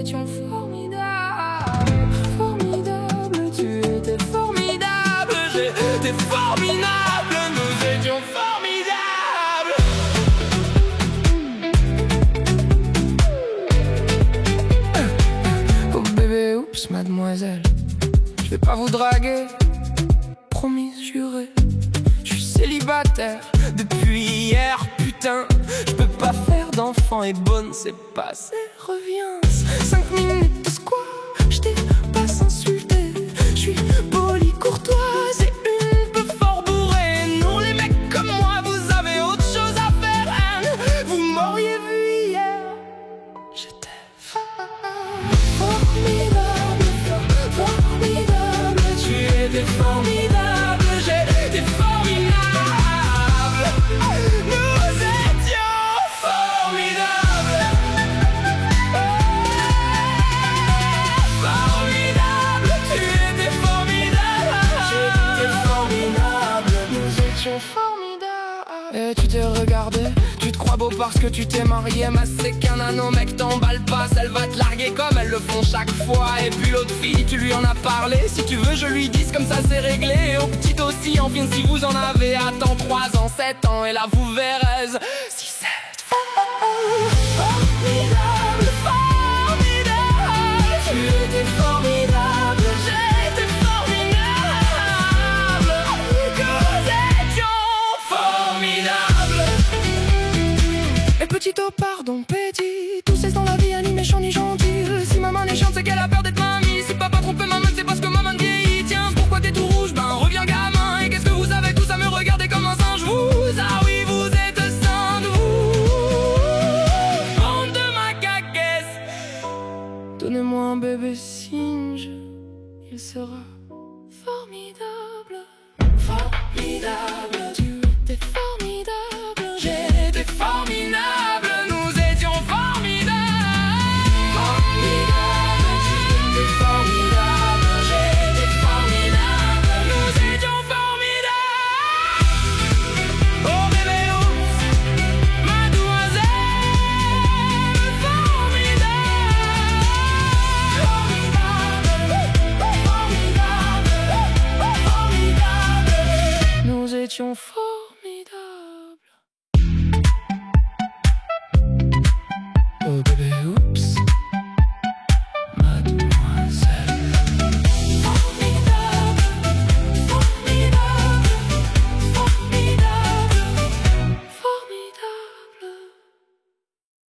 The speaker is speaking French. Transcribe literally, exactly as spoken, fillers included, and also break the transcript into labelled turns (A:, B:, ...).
A: étions formidables. Formidable, tu étais formidable, j'étais formidable, nous étions formidables. Oh bébé, oups, mademoiselle, je vais pas vous draguer, promis, juré. Je suis célibataire depuis hier, putain. Je peux pas faire d'enfant et bonne, c'est passé, reviens. Cinq minutes de quoi, je t'ai pas insulté. Je suis poli, courtoise et une peu fort bourrée. Non, les mecs comme moi, vous avez autre chose à faire, hein. Vous m'auriez vu hier, j'étais formidable, formidable. Tu étais formidable, j'étais formidable. Nous étions formidables. Formidable, tu étais formidable. J'étais formidable, nous étions formidables. Et tu t'es regardé, tu te crois beau parce que tu t'es marié. Mais c'est qu'un nano mec, t'emballe pas, elle va te larguer comme elles le font chaque fois. Et puis l'autre fille, tu lui en as parlé. Si tu veux je lui dise comme ça c'est réglé. Et au petit aussi, enfin si vous en avez, attends trois ans, sept ans. Et là vous verrez, si c'est formidable, formidable. Tu étais formidable, j'étais formidable. Nous étions formidables. Et petit oh pardon petit, tout cesse dans la vie, ni méchant ni gentil. Si maman est chiante c'est qu'elle a peur d'être mamie. Si papa trompe maman c'est parce que maman vieillit. Tiens pourquoi t'es tout rouge, ben reviens gamin. Et qu'est-ce que vous avez tous à me regarder comme un singe vous? Ah oui vous êtes sains de vous. Bande de ma caquesse. Donnez-moi un bébé singe, il sera formidable. Formidable, tu étais formidable, j'étais formidable, nous étions formidables. Formidable, tu étais formidable, j'étais formidable, nous étions formidables. Oh bébé oups, mademoiselle, formidable. Formidable, formidable, formidable, nous étions formidables.